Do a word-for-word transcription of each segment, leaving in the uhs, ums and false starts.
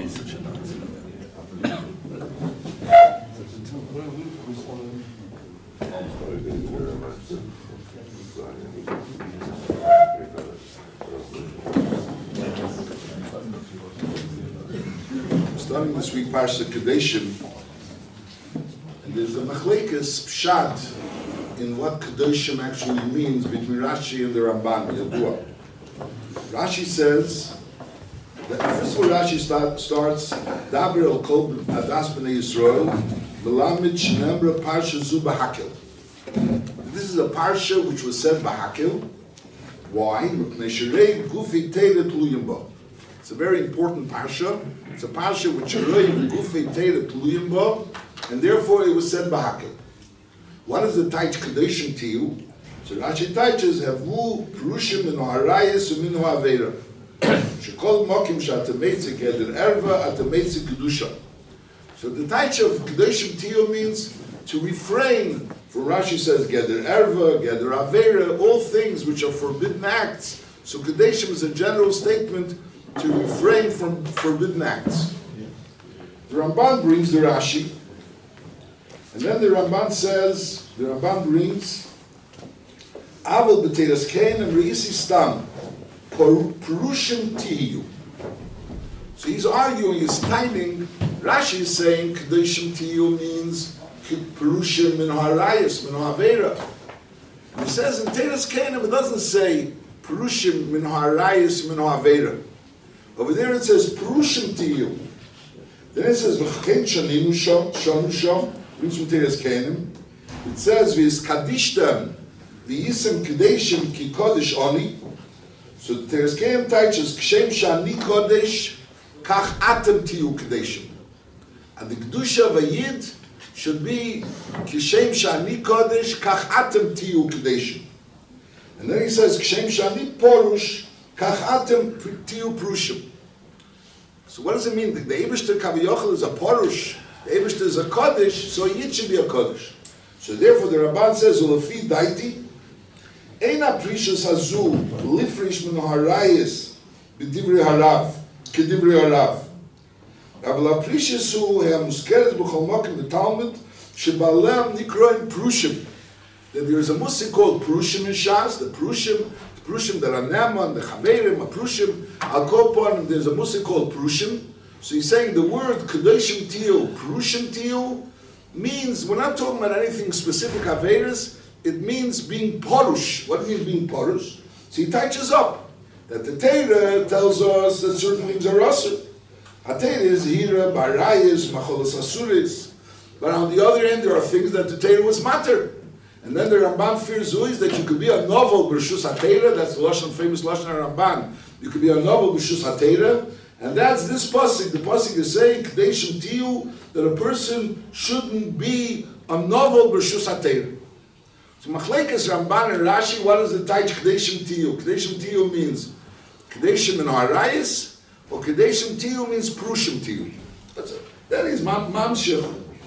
Starting this week, Parsha Kadeshim, and there's a machlekes pshat in what Kadeshim actually means between Rashi and the Ramban. Yadua. Rashi says that first of all, Rashi start, starts Daber el Kol Adas B'nei Yisrael V'Lamed Shnembra Parsha Zu B'Hakel. This is a parsha which was said B'Hakel. Why? It's a very important parsha. It's a parsha which and therefore it was said B'Hakel. What is the Taich Kadeshim to you? So Rashi teaches Havu Prushim Minu Harayis Uminu Aveira. Shekol Mokim Shatameitzik Eder Erva Atameitzik Kedusha. So the Taich of Kadeshim Tiyu means to refrain. For Rashi says Geder Erva, Geder Aveira, all things which are forbidden acts. So Kadeshim is a general statement to refrain from forbidden acts. The Ramban brings the Rashi, and then the Ramban says, the Ramban brings Aval B'Teiras Kain and Reisi Stam Purushim Tihiyu. So he's arguing, he's timing. Rashi is saying Kadeshim Tihiyu means Purushim Min Harayis Min Haveira. He says in Teiras Kain it doesn't say Purushim Min Harayis Min Haveira. Over there it says Purushim Tihiyu. Then it says V'chein Shaninu Shom Shonu Shom. Brings from Teiras Kain. It says V'is Kadishtem V'yisem Kadeshim Ki Kodesh Oni. So the Teiras Kain teaches Kshem Shani Kodesh Kach Atem Tiyu Kadeshim. And the Kedusha V'yid should be Kshem Shani Kodesh Kach Atem Tiyu Kadeshim. And then he says Kshem Shani Porush Kach Atem Tiyu Prushim. So what does it mean? The Eibishter Kaviyachal is a Porush, the Eibishter is a Kodesh, so Yid should be a Kodesh. So therefore the Ramban says, Ulefi Daiti, Eina Prishas Hazu, Lifrish Min Harayis, B'divri Harav, Kedivri Harav. Aval Prishas Hu, Hea Muskeret B'chol Mokim B'Talmud, Shebalem Nikroim Prushim. That there is a Musik called Prushim in Shas, the Prushim, Prushim, the Raneman, the Chaverim, a Prushim, Al Kopon, there's a Musik called Prushim. So he's saying the word Kadeshim Tiyu, Prushim Tiyu, means, we're not talking about anything specific, Averis, it means being Porush. What means being Porush? So he touches up, that the Torah tells us that certain things are Asur. HaTorah is Hira, Barayis, Macholas Asuris. But on the other end, there are things that the Torah was Matter. And then the Ramban fears is that you could be a novel b'rshus HaTorah. That's the Lashon, famous Lashon Ramban. You could be a novel b'rshus HaTorah, and that's this pasuk. The pasuk is saying Kadeshim Tiyu, that a person shouldn't be a novel b'rshus HaTorah. So Machlekes Ramban and Rashi, what is the taich Kadeshim Tiyu? Kadeshim Tiyu means Kadeshim in Harayis, or Kadeshim Tiyu means Prushim Tiyu. That's it. That is Mam Mamshech.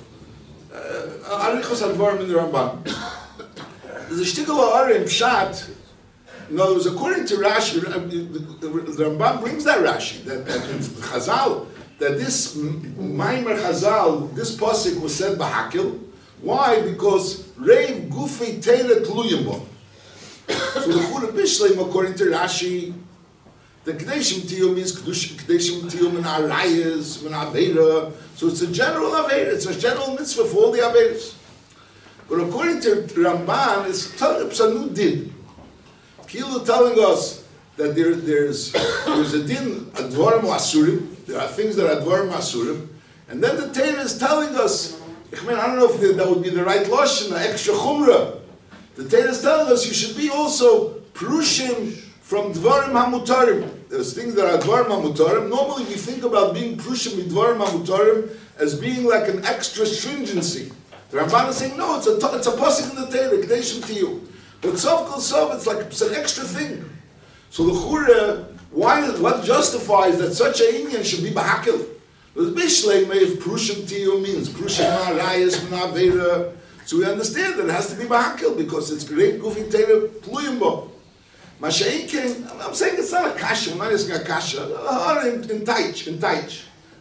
Arichos Advarim in the Ramban. There's a shtickle of in Pshat. In other words, according to Rashi, the, the, the Ramban brings that Rashi, that, that in Chazal, that this Maimer Chazal, this pasuk was said B'Hakel. Why? Because Reiv Gufei Teira Tluyim Bo. So the Chura Bishleim, according to Rashi, the Kadeshim Tiyu means Kadeshim Tiyu min Arayas, min Aveira. So it's a general Aveira, it's a general mitzvah for all the Aveiras. But according to Ramban, it's, it's a new din. Kilu telling us that there, there's, there's a din, Advarim Asurim, there are things that are Advarim Asurim, and then the Torah is telling us, I mean, I don't know if that would be the right Lashon, extra Chumrah. The Torah is telling us you should be also Prushim from Dvarim HaMutarim. There's things that are Dvarim HaMutarim. Normally we think about being Prushim with Dvarim HaMutarim as being like an extra stringency. The Ramban is saying, no, it's a, it's a pasuk in the Torah, Kadeshim Tiyu. But Sov Kol Sov, it's like it's an extra thing. So the Chura, why, what justifies that such a Inyan should be B'Hakel? The Bishlei may have Prushim Tiyu means Prushim Ma'arayas Ma'avera. So we understand that it has to be B'Hakel because it's great Gufi Torah Tluyim Bo. Masha'inkin, I'm saying it's not a kasha, I'm not asking a kasha, in, in Taich, in Taich.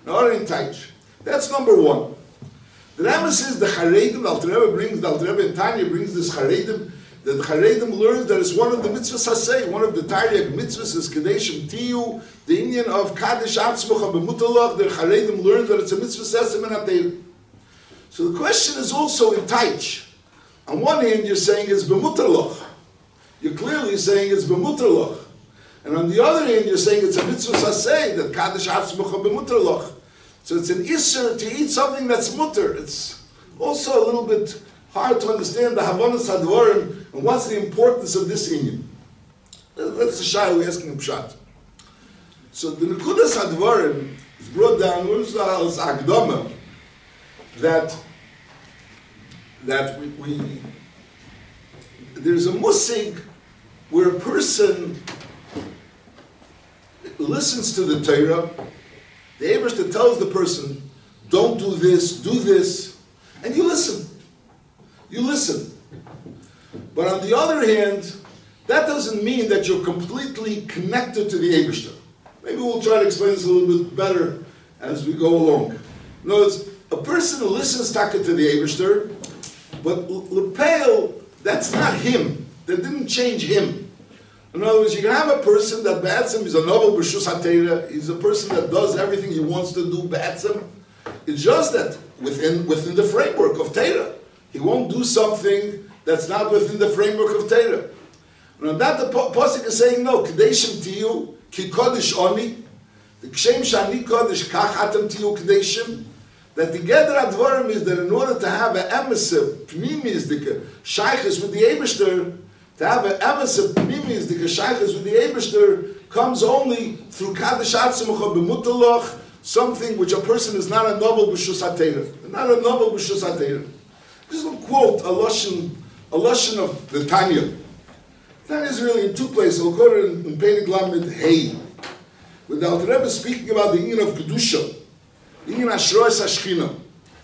Not in Taich. That's number one. The Rambam says the Charedim, the Alter Rebbe brings, the Alter Rebbe in Tanya brings this Charedim, that the Charedim learns that it's one of the mitzvahs Hasei, one of the Taryag mitzvahs is Kadeshim Tiyu, the Indian of Kadesh Atzmucha B'mutalach, the Charedim learn that it's a mitzvah Sesem and Atayr. So the question is also in Taich. On one hand you're saying it's B'mutalach. You're clearly saying it's B'mutalach. And on the other hand you're saying it's a mitzvah Hasei, that Kadesh Atzmucha B'mutalach. So it's an isser to eat something that's mutter. It's also a little bit hard to understand the Havanas Hadvarim and what's the importance of this inyan. That's the shayla we're asking him pshat. So the Nekudas Hadvarim is brought down as Agdama that that we, we there's a musig where a person listens to the Torah. The Eibishter tells the person, don't do this, do this, and you listen. You listen. But on the other hand, that doesn't mean that you're completely connected to the Eibishter. Maybe we'll try to explain this a little bit better as we go along. In other words, a person who listens taka to the Eibishter, but lepel, that's not him. That didn't change him. In other words, you can have a person that ba'atzim is a novel b'shus ha'teira. He's a person that does everything he wants to do ba'atzim. It's just that within within the framework of teira, he won't do something that's not within the framework of teira. And on that, the pasuk is saying no. Kadeshim tiyu ki kodesh oni. The kshem shani kodesh kach atem tiyu kadeshim. That the gather advarim is that in order to have an emissaire, pnimis dike shayches with the Eibishter, to have an emes of pnimis, the kashayches with the Eibishter, comes only through kadesh atzmucha b'mutalach, something which a person is not a novel b'shus ha'teira, not a novel b'shus ha'teira. This will quote a lashon, a lashon of the Tanya. Tanya is really in two places. We'll quote it in, in Peirik Lamed Hey, with the Alter Rebbe speaking about the inyan of kedusha, the inyan ashroes hashchina.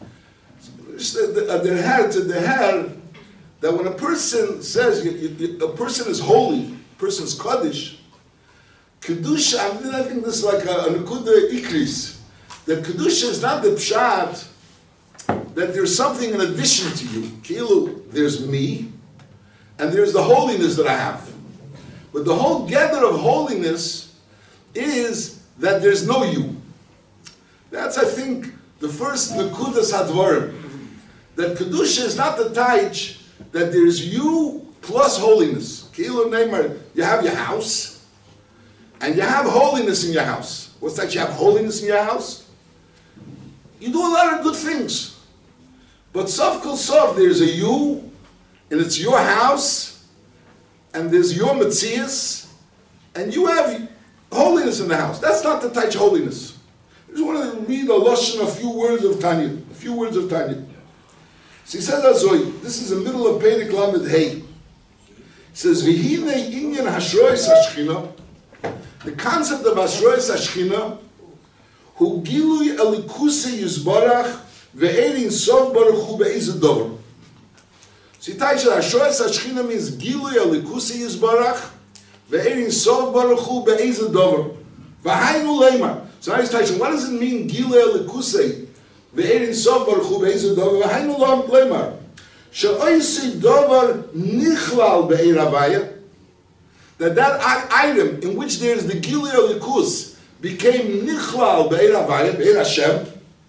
The hair to the hair. That when a person says you, you, a person is holy, a person is kaddish, kedusha. I think this is like a, a nekuda ikris. That kedusha is not the pshat that there's something in addition to you. Kilu, there's me, and there's the holiness that I have. But the whole gather of holiness is that there's no you. That's, I think, the first nekudas hadvarim. That kedusha is not the taich that there's you plus holiness. Kilu Neymar, you have your house, and you have holiness in your house. What's that? You have holiness in your house? You do a lot of good things. But sof kol sof, there's a you, and it's your house, and there's your metzias, and you have holiness in the house. That's not the taich holiness. I just want to read a lashon, a few words of Tanya. A few words of Tanya. So he says Azoy, this is the middle of Peirik Lamed Hey. He says, V'hine inyan hashroes hashchina, the concept of hashroes hashchina, hu gilui elikuse yizbarach ve'erin sov baruch hu be'ezeh dover. So he tells you hashroes hashchina means gilui elikuse yizbarach ve'erin sov baruch hu be'ezeh dover. V'hainu leimar. So now he's telling you, what does it mean gilui elikuse? Ve'erin sov baruch hu be'ezeh dover, v'hainu lo leimar. She'oisi dover nichlal be'er havaya, that that item in which there is the Gilui Elikus became nichlal be'er havaya, be'er Hashem,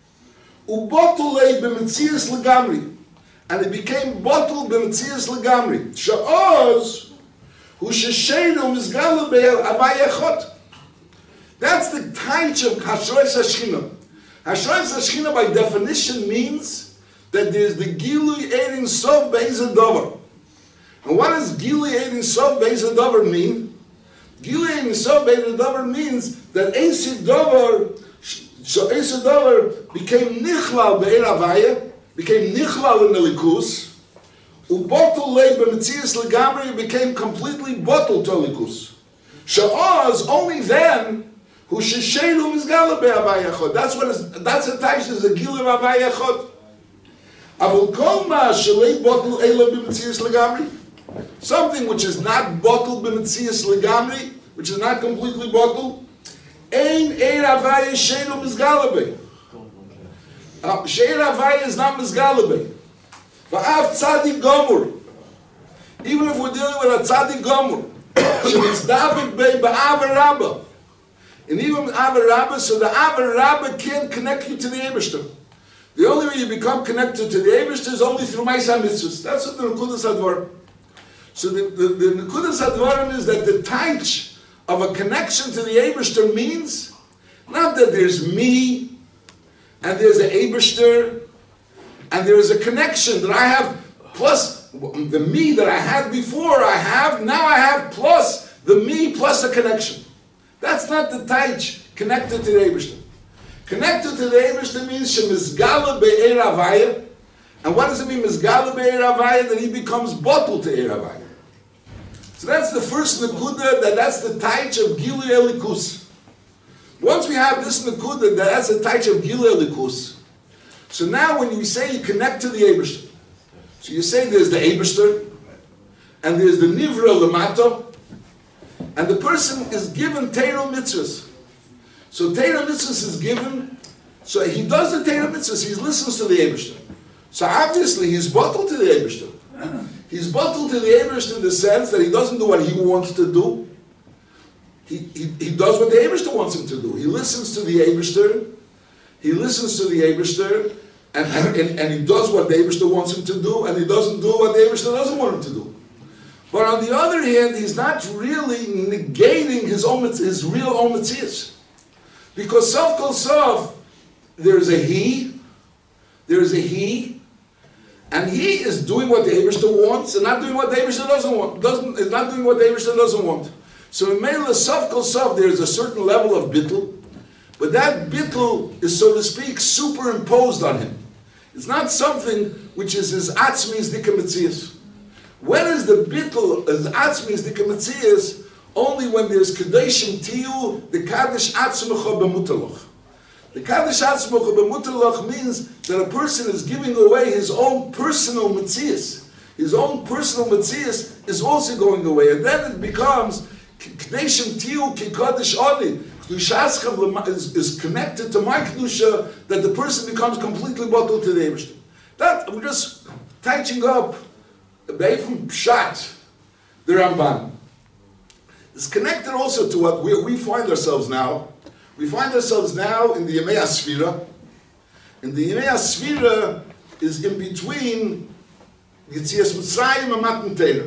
ubotulei b'metzias legamri, and it became bottled b'metzias legamri. She'oz hu sheshenu mizgalu be'er havaya chot. That's the taich of Hashroes Hashchina. Hashroes Hashchina by definition means that there's the Gilui Ein Sof Be'ezeh Dover. And what does Gilui Ein Sof Be'ezeh Dover mean? Gilui Ein Sof Be'ezeh Dover means that Esid Dover, so Esid Dover became Nichlal Be'er Havaya, became Nichlal in the Likus, Ubotul Lei B'metzias Legamri became completely bottled to Likus. Sha'oz, only then, who sheshenu mizgala be'avaya chod. That's what is, that's the type is the Gilui Havaya chod. Avul kol ma shelei bottle ela b'metzias legamri. Something which is not bottled b'metzias legamri, which is not completely bottled, ein eir havaya shenu mizgala be. She'er Havaya is not Mizgalebe. Va'av Tzadik Gomur. Even if we're dealing with a Tzadik Gomur, She'mizdavik Bei Ba'av Rabbah. And even with Av Rabbah, so the Av Rabbah can't connect you to the Eibishter. The only way you become connected to the Eibishter is only through Ma'aseh Mitzvos. That's what the Nekudas HaDvar. So the, the, the Nekudas HaDvarim is that the taich of a connection to the Eibishter means not that there's me, and there's an Eibishter, and there's a connection that I have, plus the me that I had before I have, now I have plus the me plus a connection. That's not the taich connected to the Eibishter. Connected to the Eibishter means shemizgala be'er Havaya. And what does it mean, mizgala be'er Havaya? That he becomes bottled to er Havaya. So that's the first nekuda, that that's the taich of Gilui Elikus. Once we have this nekuda, that that's the taich of Gilui Elikus. So now when you say you connect to the Eibishter, so you say there's the Eibishter, and there's the Nivra Lamato, and the person is given Teiro Mitzvahs. So Teiro Mitzvahs is given, so he does the Teiro Mitzvahs, he listens to the Eibishter. So obviously he's bottled to the Eibishter. He's bottled to the Eibishter in the sense that he doesn't do what he wants to do. He, he, he does what the Eibishter wants him to do. He listens to the Eibishter, he listens to the Eibishter, and, and, and, and he does what the Eibishter wants him to do, and he doesn't do what the Eibishter doesn't want him to do. But on the other hand, he's not really negating his own, his real own Metzias. Because Sof Kol Sof, there's a he, there's a he, and he is doing what the Eibishter wants and not doing what the Eibishter doesn't want. Doesn't, is not doing what the Eibishter doesn't want. So in Mela Sof Kol Sof, there's a certain level of bittul, but that bittul is, so to speak, superimposed on him. It's not something which is his atzmi's dika Metzias. When is the bittul as atzmi's dika Metzias? Only when there's Kadeshim Tiyu, the Kadesh Atzmecha B'mutalach. The Kadesh Atzmecha B'mutalach means that a person is giving away his own personal Metzias. His own personal Metzias is also going away. And then it becomes Kadeshim Tiyu Ki Kadesh Ani. Kedushaschem is, is connected to my Kedusha, that the person becomes completely bottled to the Eibishter. That, we're just touching up away from Pshat, the Ramban. It's connected also to what we, we find ourselves now. We find ourselves now in the Yemei Asfira. And the Yemei Asfira is in between Yitzias Mitzrayim and Matan Torah.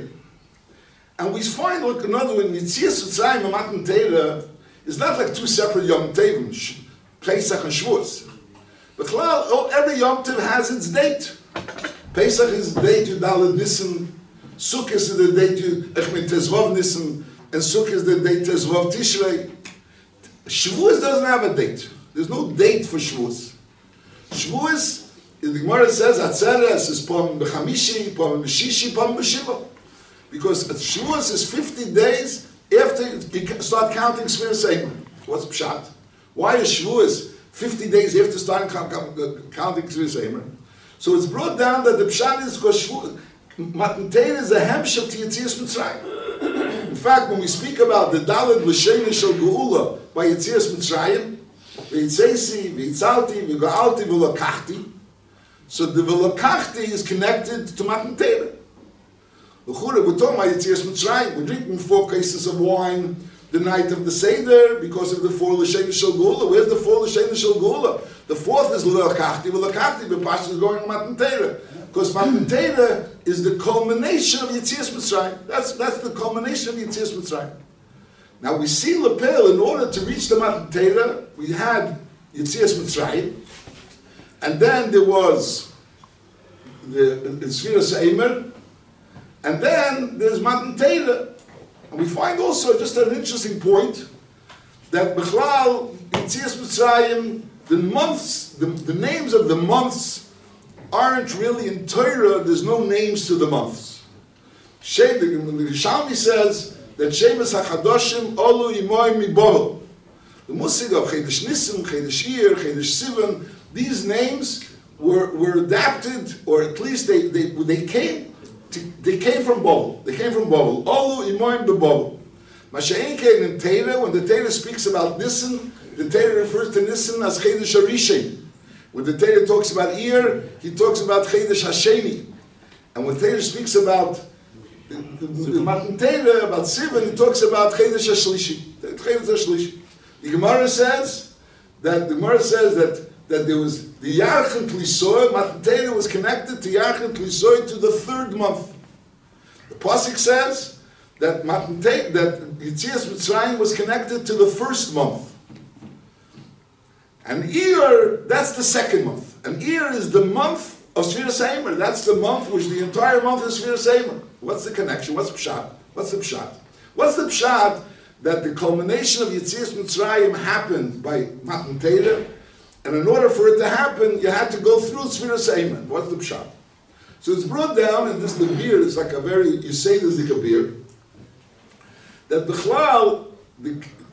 And we find, look, another one, Yitzias Mitzrayim and Matan Torah is not like two separate Yom Tovim, Pesach and Shavuos. But every Yom Tov has its date. Pesach is the date to Daled Nisan, Sukkot is the date to Echmet Tezvav Nisan, and Sukkot is the date Tezvav Tishrei. Shavuos doesn't have a date. There's no date for Shavuos. Shavuos, the Gemara says, Atzeres is Pom B'chamishi, Pom B'shishi, Pom B'shiva. Because Shavuos is fifty days after you start counting Sfir Seimer. What's Pshat? Why is Shavuos fifty days after starting counting Sfir Seimer? So it's brought down that the Pshat is because Matan Torah is a hemshel to Yitzias Mitzrayim. In fact, when we speak about the Daled L'Sheni Shel Geula by Yitzias Mitzrayim, V'yitzesi, V'yitzalti, V'ga'alti, V'lakachti, so the V'lakachti is connected to Matan Torah. We're talking about Yitzias Mitzrayim. We're drinking four cases of wine the night of the Seder because of the four L'Sheni Shel Geula. Where's the four L'Sheni Shel Geula? The fourth is L'Lakachti, L'Lakachti, but Pasha is going on Matan Torah. Because Matan Torah is the culmination of Yitzias Mitzrayim. That's, that's the culmination of Yitzias Mitzrayim. Now we see Lepel, in order to reach the Matan Torah, we had Yitzias Mitzrayim, and then there was the, the Sfira Seimer, and then there's Matan Torah. And we find also just an interesting point, that Bechlal, Yitzias Mitzrayim, the months, the, the names of the months aren't really in Torah. There's no names to the months. Shem, the, the Shalmi says that Shemus HaChadoshim Olu Imoy Mibovel. The Musig of Chedesh Nisim, Chedesh Iyar, Chedesh Sivan, these names were, were adapted, or at least they, they, they came to, they came from Bovel. They came from Bovel. Olu Imoy Mibovel. Masha'en came in Torah, when the Torah speaks about Nisim, the Torah refers to Nisim as Chedesh Arishem. When the Torah talks about Iyar, he talks about Chedesh Hasheni. And when Torah speaks about the, the, the Matan Torah, about Sivan, he talks about Chedesh Hashlishi. Chedesh Hashlishi. The Gemara says that the Gemara says that that there was the Yarchem Tlisoy, Matan Torah was connected to Yarchem Tlisoy to the third month. The Pasuk says that Matan Torah, that Yetzias Mitzrayim was connected to the first month. And Iyar, that's the second month. And Iyar is the month of Sfiras Eimer. That's the month which the entire month is Sfiras Eimer. What's the connection? What's Pshat? What's the Pshat? What's the Pshat that the culmination of Yetzias Mitzrayim happened by Matan Torah, and in order for it to happen, you had to go through Sfiras Eimer. What's the Pshat? So it's brought down, and this the beer is like a very, you say this like a beer, that Bechlal, the,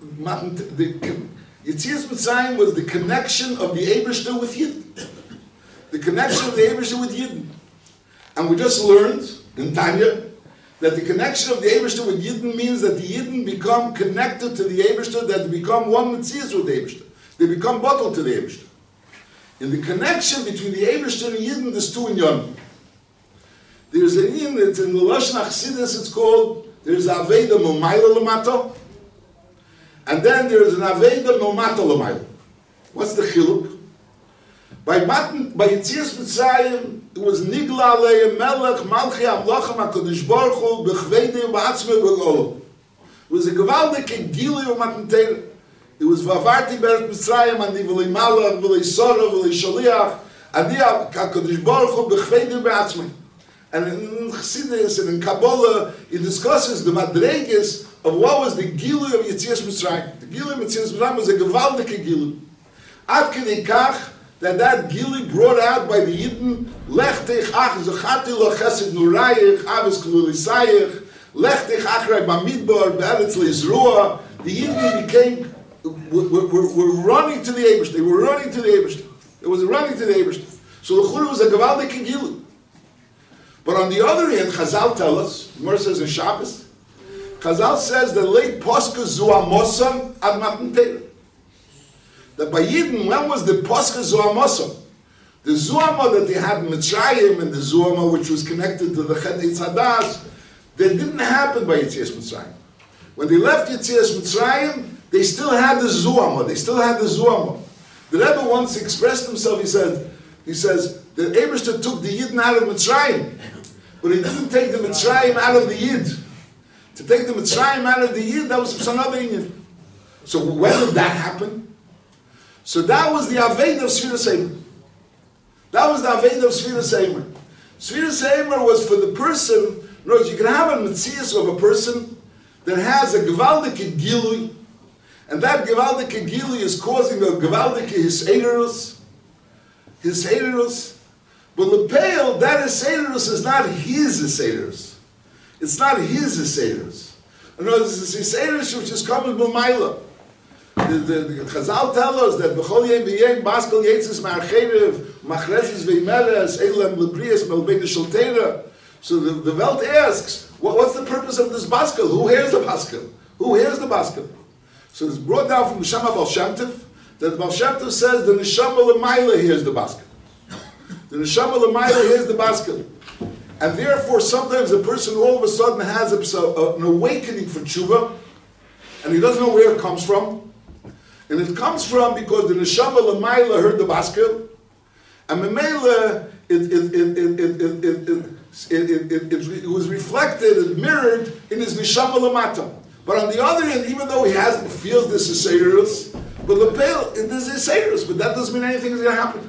the Yetzias Mitzrayim was the connection of the Eibishter with Yidden. The connection of the Eibishter with Yidden. And we just learned in Tanya that the connection of the Eibishter with Yidden means that the Yidden become connected to the Eibishter, that they become one Metzias with the Eibishter. They become bottled to the Eibishter. In the connection between the Eibishter and Yidden, there's two in Yom. There's an in, it's in the Lashon Chassidus, it's called, there's Aveda Momayla Lamato, and then there's an Aveda Momato Lamato. What's the chiluk? By Matan, by Yetzias Mitzrayim, it was Nigla Alei Melech Malchi Amlochem HaKadosh Baruch Hu B'chveidei B'atzmei B'golo. It was a gewaldige Gili of Matan Torah. It was Vavarti Beret Mitzrayim Ani V'lei Malach V'lei Sora V'lei Shaliach Ani HaKadosh Baruch Hu B'chveidei B'atzmei. And in Chassidus and in Kabbalah, it discusses the Madreges of what was the Gili of Yetzias Mitzrayim. The Gili of Yetzias Mitzrayim was a gewaldige Gili. Ad Kedei Kach, that that Gili brought out by the Yidden, Lech Teich Ach, Zechati Lo Chesed Nurayich, Aves Klulisayich, Lech Teich Achrei Bamidbar, Be'eretz Le'Zruah. The Yidden became, were, were, were running to the Eibishter. They were running to the Eibishter. It was running to the Eibishter. So the Chura was a gewaldige Gili. But on the other hand, Chazal tell us, the Gemara says in Shabbos, Chazal says that late Posca Zuamosan ad Matan Torah. That by Yidden, when was the Posca Zuamosan? The Zuama that they had in Mitzrayim and the Zuama which was connected to the Chet Eitz Hadas, that didn't happen by Yetzias Mitzrayim. When they left Yetzias Mitzrayim, they still had the Zuama. They still had the Zuama. The Rebbe once expressed himself, he said, he says, the Eibishter took the Yidden out of Mitzrayim, but he didn't take the Mitzrayim out of the Yid. To take the Mitzrayim out of the Yid, that was some other Indian. So when did that happen? So that was the Aveda of Sfiras Eimer. That was the Aveda of Sfiras Eimer. Sfiras Eimer was for the person, in other words, you can have a Metzias of a person that has a Gewaldike Gilui, and that Gewaldike Gilui is causing a Gewaldike Hisayrus, Hisayrus. But Lepel, that Hisayrus is not his Hisayrus. It's not his Hisayrus. In other words, it's Hisayrus which is coming from Maila. The, the, the Chazal tell us that B'chol Yem B'yem Baskel Yetzis Ma'archerev Machrezis V'yimeres Eilem L'brias Melbein Shalteira. So the, the Welt asks, what, what's the purpose of this Baskel? Who hears the Baskel? Who hears the Baskel? So it's brought down from Neshama Baal Shem Tov that Baal Shem Tov says the Neshama L'mayla hears the Baskel. The Neshama L'mayla hears the Baskel. And therefore sometimes a person all of a sudden has a, a, an awakening for tshuva, and he doesn't know where it comes from. And it comes from because the Neshama L'mayla heard the Baskel, and Memela, it, it, it, it, it, it, it, it, it, it, it was reflected and mirrored in his Neshama L'mata. But on the other hand, even though he has feels this is Seirus, but Lepel, this is Seirus, but that doesn't mean anything is going to happen.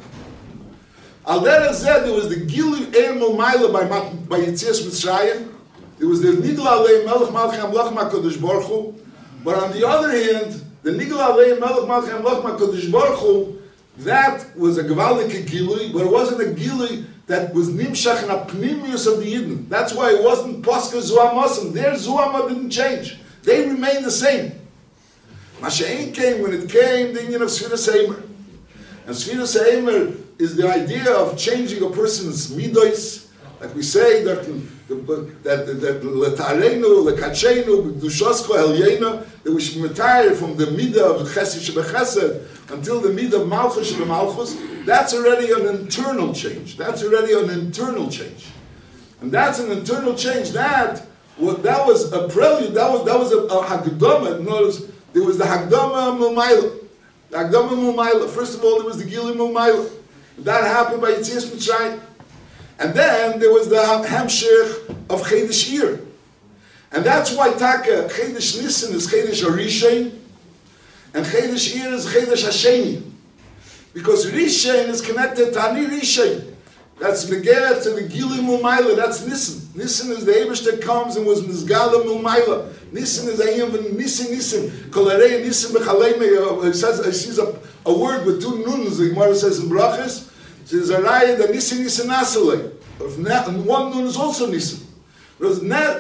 Al Derech Zeh, there was the Gili Eir L'mayla by, by Yetzias Mitzrayim. There was the Nigla Alei Melech Malchi Amlach HaKadosh Baruch Hu. But on the other hand, the Nigla Alei Melech Malchi Amlach HaKadosh Baruch Hu, that was a gewaldige Gili, but it wasn't a Gili that was Nimshach and a Pnimius of the Yidden. That's why it wasn't Posca Zuamosim. Their Zuama didn't change. They remained the same. Masha'in came, when it came, the Indian of Sfiras Eimer. And Sfiras Eimer is the idea of changing a person's midos, like we say that that that letarenu, lekachenu, b'dushoscho elyena, that we should retire from the midah of chesed shebechesed, until the mid of Malchus and the Malchus, that's already an internal change. That's already an internal change. And that's an internal change. That, what, that was a prelude, that was, that was a, a Hagdama. Notice, there was the Hagdama Mumayla. The Hagdama Mumayla. First of all, there was the Gili Mumayla. That happened by Yitzias Mitzrayim. And then there was the Hamshech of Chedesh Iyar. And that's why Taka, Chedesh Nisan is Chedesh Arishain, and Chedesh Iyar is Chedesh Hasheni. Because Rishain is connected to Ani Rishain. That's Megeret to the Gili Mumayla, that's Nisan. Nisan is the Ebesh that comes and was Nizgala Mumayla. Nisan is Ayyam and Nisan Nisan. Kolarei Nisan Bechaleme, it says, it sees a, a word with two nuns, the Gemara says in Brachas. It says Araya, the Nisan Nisan Asalei. And one nun is also Nisan. What's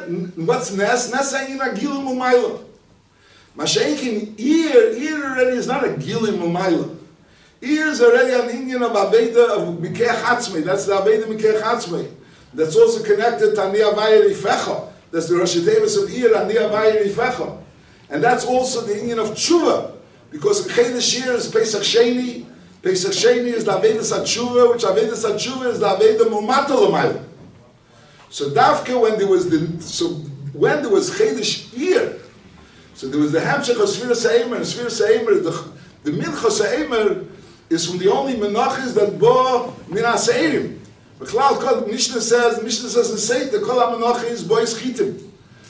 Nes? Nes Ayin a Gili Mumayla. Masha'inkin, Iyar, Iyar already is not a Gili Mumayla. Iyar is already an Indian of Aveda of Mikeh Chatzmei. That's the Aveda Mikeh Chatzmei. That's also connected to Ani Avaya Rifecha. That's the Rosh Hashanah of Iyar, Ani Avaya Rifecha. And that's also the Indian of Tshuva. Because Chedesh Iyar is Pesach Sheni. Pesach Sheni is the Aveda Satshuva, which Aveda Satshuva is the Aveda Mumata L'mayla. So Davke, when there was the, so when there was Chedesh Iyar, so there was the Hamshech of Sfiras HaEmer, and Sfiras HaEmer, the, the Minchas HaEmer is from the only Menachis that bo Minas Eirim. Bechlal Kol, Mishnah says, Mishnah says in Seita, Kol HaMenachis bois chitim.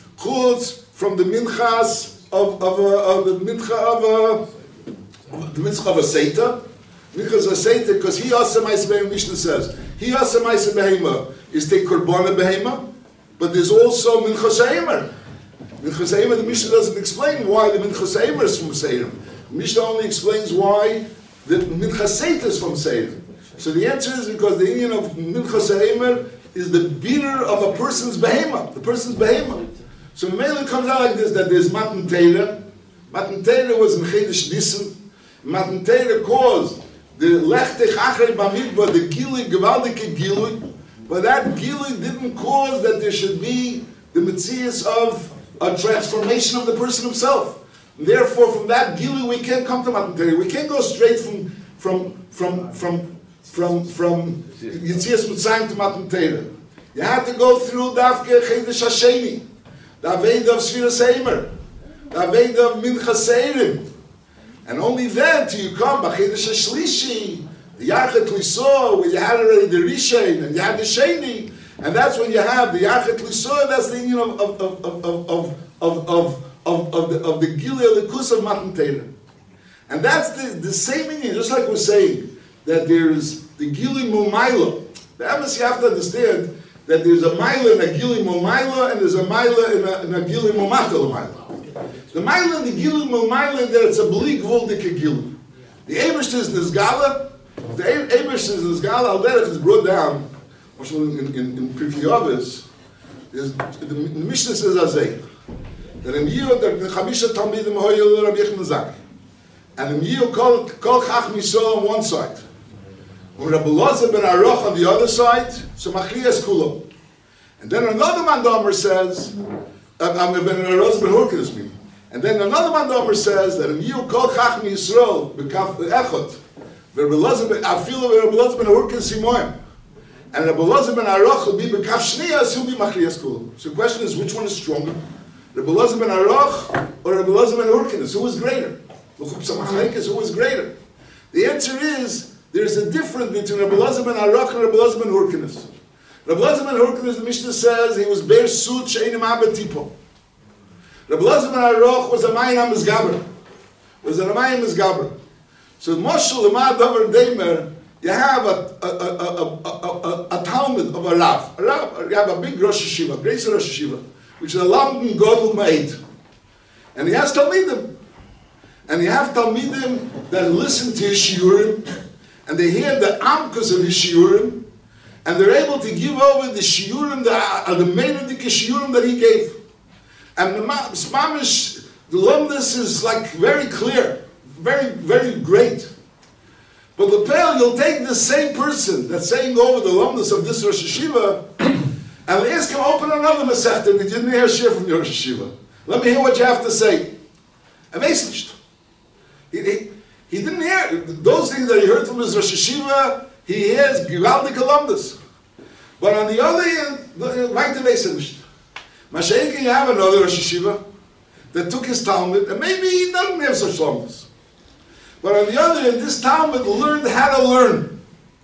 Chutz from the Minchas of, of, uh, of the Mincha of, uh, the Mincha of a Seita. Minchas of a Seita, because he also Maisa Behema, Mishnah says, he also Maisa Behema is take Korbana Behema, but there's also Minchas HaEmer. Minchas HaEmer, the Mishnah doesn't explain why the Minchas HaEmer is from Seirim. The Mishnah only explains why the Minchas Seita is from Seirim. So the answer is because the union of Minchas HaEmer is the beater of a person's behema, the person's behema. So mainly it comes out like this, that there's Matan Torah. Matan Torah was in Chedesh Nisan. Matan Torah caused the Lechtech Achrei Bamidbar, the Gili, Gewaldike Gili, but that Gili didn't cause that there should be the Metzias of a transformation of the person himself. And therefore, from that Gili, we can't come to Matan Torah. We can't go straight from from from from from from Yitzias Mitzrayim to Matan Torah. You have to go through Davke Chedesh Hasheni, the Aveda of Sfiras HaEmer, the Aveda of Minchas Eirim, and only then till you come B'Chedesh Hashlishi, the Yarchet Liso, where you had already the Rishain and you had the Sheni, and that's when you have the Yarchet Liso. That's the union of of of of of of of of, of the of the Gilead Likus of Matan Torah, and that's the the same meaning. Just like we're saying that there's the Gili Mumayla. The Emes, you have to understand that there's a Maila and a Gili Mumayla, and there's a Maila and a, and a Gili Mumata L'mayla. The Maila and the Gili Mumayla, that it's a Bli Gvuldik Gili. The Eibush is Nizgala. The Eibush is Nizgala. Al Derech is brought down. In in in Pirkei Avos, is the Mishnah says Azay that in Yiyot the Chamisha Talmidim Hoyel Rabbi Yechon Zaki, and in Yiyot Kol Kol Chach Misol on one side, and Rabbi Elazar ben Aruch on the other side. So Machlias Kulo, and then another Mandomer says, I'm Ben Elazar ben Hurkes me, and then another Mandomer says that in Yiyot Kol Chach Misol Bekaf Echot, Rabbi Elazar ben Afilu Rabbi Elazar ben Hurkes Simoim. And Rabbi Elazar ben Aruch will be Bekaf Shniyas, he'll be Machlias Kulo. So the question is, which one is stronger? Rabbi Elazar ben Aruch or Rabbi Elazar ben Hurkes? Who was greater? Who was greater? The answer is, there's a difference between Rabbi Elazar ben Aruch and Rabbi Elazar ben Hurkes. Rabbi Elazar ben Hurkes, the Mishnah says, he was Be'er Sud She'enim Abed Tipo. Rabbi Elazar ben Aruch was a Mayin HaMizgaber. Was a Mayin HaMizgaber. So Moshe Lamad Davar Deimer, you have a, a, a, a, a, a, a Talmud of a Rav. A Rav, you have a big Rosh Hashiva, great Rosh Hashiva, which is a Lamdan Godel Ma'id. And he has Talmidim. And you have Talmidim that listen to his Shiurim, and they hear the Amkas of his Shiurim, and they're able to give over the Shiurim, the, uh, the Meinedik Shiurim that he gave. And the Mamish, the Lumdus is like very clear, very, very great. But Lepel, you'll take the same person that's saying over the Lumdus of this Rosh Hashiva, and ask him, open another Masechta, and he didn't hear a shir from your Rosh Hashiva. Let me hear what you have to say. Amazing. He, he, He didn't hear those things that he heard from his Rosh Hashiva. He hears Givaldik Alumnus. But on the other hand, right to Vesenist. Mashiach, you have another Rosh Hashiva that took his Talmud, and maybe he doesn't have such alumnus. But on the other hand, this Talmud learned how to learn.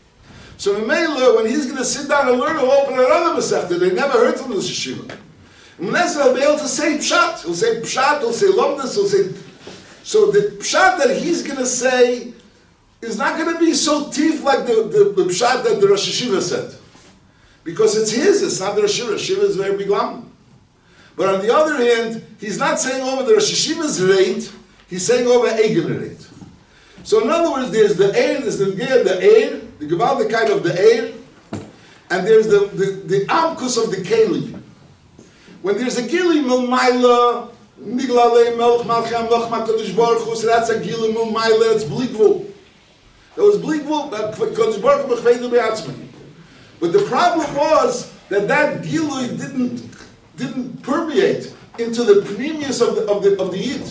So Mamela, when he's going to sit down and learn, he'll open another Masechta. They never heard from this Yeshiva. And Manasseh will be able to say Pshat. He'll say Pshat, he'll say Lomdus, he'll say... So the Pshat that he's going to say is not going to be so teeth like the, the, the Pshat that the Rosh Hashiva said. Because it's his, it's not the Rosh Hashiva. Rosh Hashiva is very big lam. But on the other hand, he's not saying over the Rosh Hashiva's rate, he's saying over Eigen rate. So in other words, there's the Eir, there's the Geir, the Eir, the Gewaltigkeit of the Eir, and there's the, the, the Amkus of the Keli. When there's a Gili Milmaila, Miglalei Melch Malcham Loch Makadosh Baruch Hu, so that's a Gili Milmaila, it's Blikvul. That was Blikvul, Kadosh Baruch Hu Mechveidu Be'atzman. But the problem was that that Gilui didn't, didn't permeate into the pneumius of the, of the, of the Yid.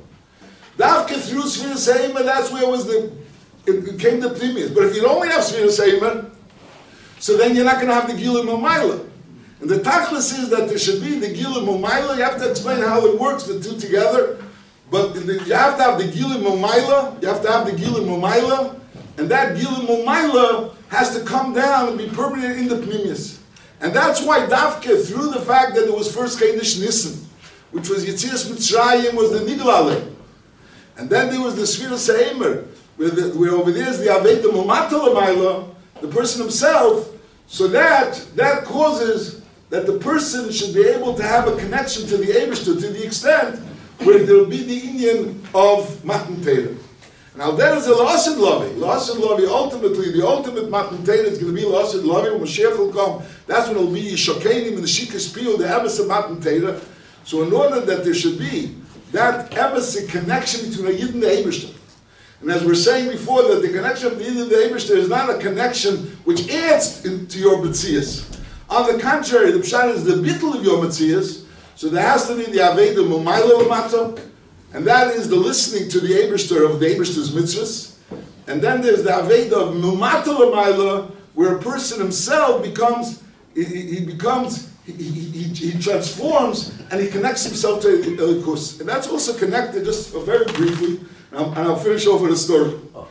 Davke through Sfiras Heimer, that's where it was the, it came the pneumius. But if you only have Sfiras Heimer, so then you're not going to have the Gilui Milmaila. And the tachlis is that there should be the Gilui Milmaila. You have to explain how it works, the two together. But the, you have to have the Gilui Milmaila, you have to have the Gilui Milmaila, and that Gilui Milmaila has to come down and be permanent in the Pneumius. And that's why Davke, through the fact that it was first Chedesh Nissen, which was Yetzias Mitzrayim, was the Niglaleh. And then there was the Sfiras Heimer, where, the, where over there is the Aveda Mumatal Amaila, the person himself, so that, that causes that the person should be able to have a connection to the Eibishter to the extent where there will be the Indian of Matan Torah. Now there is a L'Asid Lavi. L'Asid Lavi, ultimately, the ultimate Matan Torah is going to be L'Asid Lavi. When Mashiach will come, that's when it will be Yishokenim and the Shikas Piyul, the Emes of Matan Torah. So in order that there should be that Emes connection between a Yid and the Eibishter. And as we're saying before, that the connection of the Yid and the Eibishter is not a connection which adds to your Metzias. On the contrary, the Pshat is the bittul of your Metzias. So there has to be the Aveda Mumayla Lamata, and that is the listening to the Eibishter of the Eibishter's mitzvahs. And then there's the Aveda of Mumata Lamayla, where a person himself becomes, he, he becomes, he, he, he transforms, and he connects himself to Elikus. And that's also connected, just very briefly, and I'll, and I'll finish off with a story.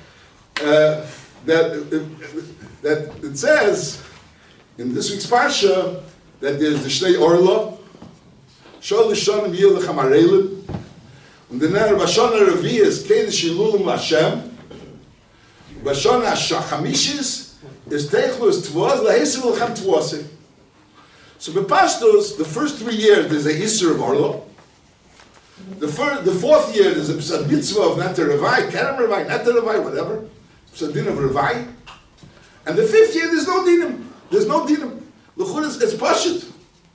Uh, that, that it says, in this week's Parsha, that there's the Shnei Orla, Shol Lishonim Yil Lechamarelin, and the Ner Bashana Revi'is Kedesh Yilulim Lashem, Bashana Shachamishis is Teichlus Tvos Lahesim Lechem Tvosim. So Bepashtos, the first three years there's a Isser of Orla. The, first, the fourth year there's a Psad Mitzvah of Neter Revai, Kerem Revai, Neter Revai, whatever, Psad Din of Revai. And the fifth year there's no Dinim. There's no Dinim. L'chur is, it's Pashit.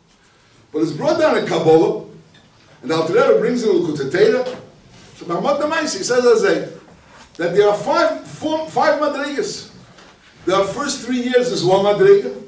But it's brought down in Kabbalah, and the Alter Rebbe brings in L'Kutei Torah. So Mahmad Namaisi, he says as a, that there are five, four, five Madrigas. The first three years is one Madriga.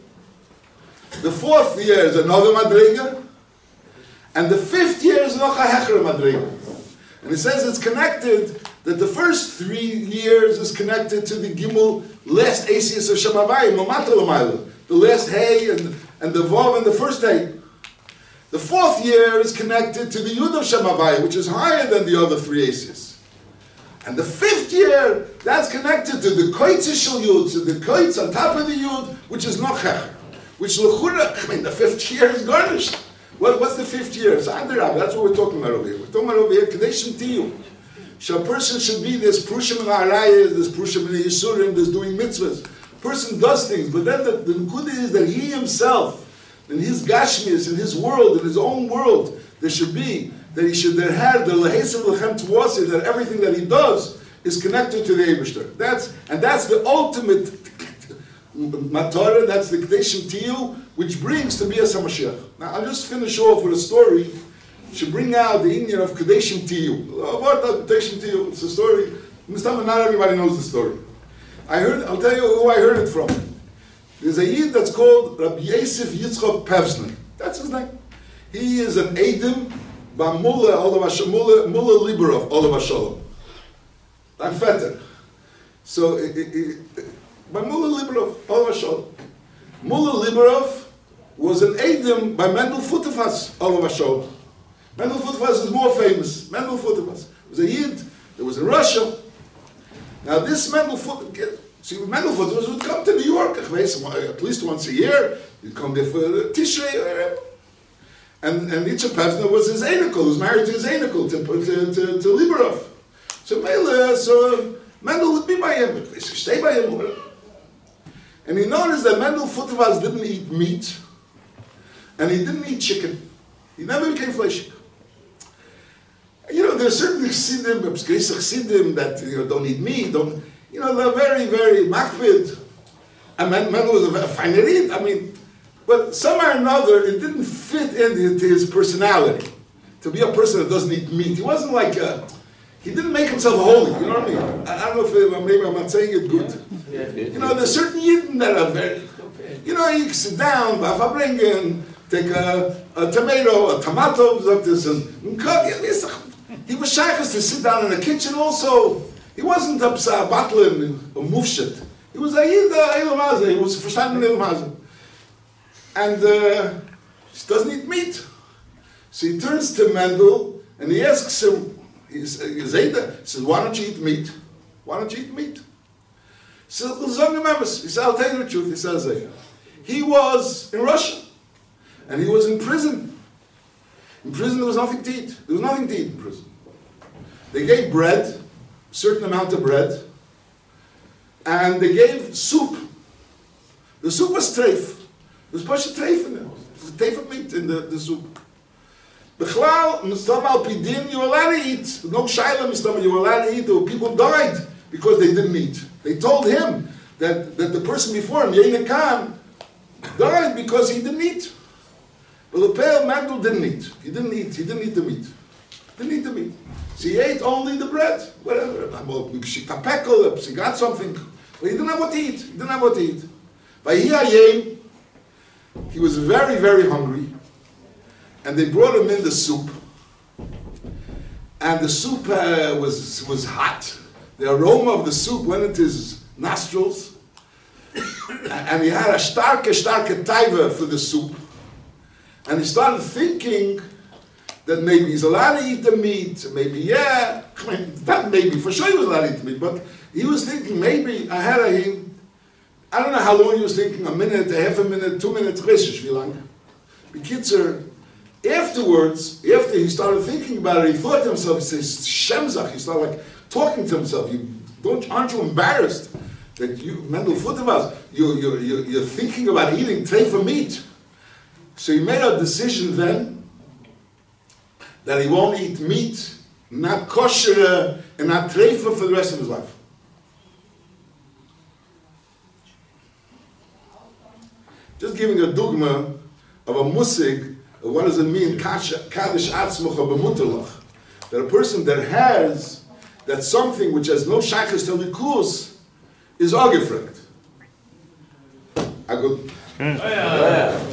The fourth year is another Madriga. And the fifth year is noch a Hecher Madriga. And he says it's connected, that the first three years is connected to the Gimel, last Asius of Shemavayim, Mamatal Amayla. The last Hay and, and the Vav and the first Hay. The fourth year is connected to the Yud of Shemavayim, which is higher than the other three Asius. And the fifth year, that's connected to the Koitz Shel Yud, to the Koitz on top of the Yud, which is noch Hecher. Which L'chura, I mean, the fifth year is garnished. What, what's the fifth year? It's Adarab, that's what we're talking about over here. We're talking about over here, Kadeshim Tiyu. So a person should be this Prushim and Arayas, this Prushim and Yisurim, this doing mitzvahs. Person does things, but then the, the Nekuda is that he himself, in his Gashmias, in his world, in his own world, there should be, that he should there have the Lehesim Lechem Tvasi, that everything that he does is connected to the Eibishter. That's, and that's the ultimate Matara, that's the Kadeshim Tiyu, which brings to be a Mashiach. Now I'll just finish off with a story to bring out the Indian of Kadeshim Tiyu. About Kadeshim Tiyu, it's a story. Not everybody knows the story. I heard, I'll tell you who I heard it from. There's a Yid that's called Rabbi Yosef Yitzchok Pevsner. That's his name. He is an Eidim by Mullah Mullah Mullah Liberov Olav Shalom. I'm fetter. So, it, it, it, by Mullah Liberov, Olav Hashem. Mullah Liberov was an Eidim by Mendel Futefas, Olav Hashem. Mendel Futefas is more famous. Mendel Futefas was a Yid that was in Russia. Now this Mendel Futefas, see, Mendel Futefas would come to New York at least once a year. He'd come there for Tishrei. And, and Yitzhak Pevsner was his Einikul, who was married to his Einikul, to, to, to, to Liberov. So, Mele, so Mendel would be by him, but they should stay by him. And he noticed that Mendel Futefas didn't eat meat, and he didn't eat chicken. He never became fleshik. You know, there's certain chassidim, chassidim that you know, don't eat meat, don't, you know, they're very, very makpid. And Mendel was a fine eat. I mean, but somehow or another, it didn't fit into his personality to be a person that doesn't eat meat. He wasn't like a, he didn't make himself holy. You know what I mean? I, I don't know if it, maybe I'm not saying it good. Yeah. Yeah. You know, there's certain yidden that are very, you know, you can sit down, bringen, take a, a tomato, a tomato, and cook. He was shaykhs to sit down in the kitchen also. He wasn't a battling or mufshit. He was a yid, a he was verstanden ilmazen. And uh, he doesn't eat meat. So he turns to Mendel and he asks him, he says, why don't you eat meat? Why don't you eat meat? He says, he says, I'll tell you the truth. He says, he was in Russia and he was in prison. In prison there was nothing to eat. There was nothing to eat in prison. They gave bread, a certain amount of bread, and they gave soup. The soup was treif. There was a bunch of treif in there. There was a treif of meat in the, the soup. Bechlal, Mistam al Pidin, you were allowed to eat. No shaila, Mistam, you were allowed to eat. There were people died because they didn't eat. They told him that, that the person before him, Yeina Khan, died because he didn't eat. But the pale Mendel didn't eat. He didn't eat. He didn't eat the meat. Didn't eat the meat. So he ate only the bread. Whatever. She got something. But he didn't have what to eat. He didn't have what to eat. By Hiyayim, he was very, very hungry. And they brought him in the soup. And the soup uh, was, was hot. The aroma of the soup went into his nostrils. And he had a starke, starke taiva for the soup. And he started thinking that maybe he's allowed to eat the meat, maybe, yeah, I mean, not maybe, for sure he was allowed to eat the meat, but he was thinking maybe ahead of him, I don't know how long he was thinking, a minute, a half a minute, two minutes, wie lang. Bekitzer, afterwards, after he started thinking about it, he thought to himself, he says, Shemzach, he started like talking to himself, you, don't, aren't you embarrassed that you, Mendel Futefas, you, you, you, you're thinking about eating treifa meat? So he made a decision then that he won't eat meat, not kosher, and not treifa for the rest of his life. Just giving a dogma of a musig, of what does it mean, kaddish atzmach or b'mutalach, that a person that has that something which has no shaykhs to likus is agefrekt. A good.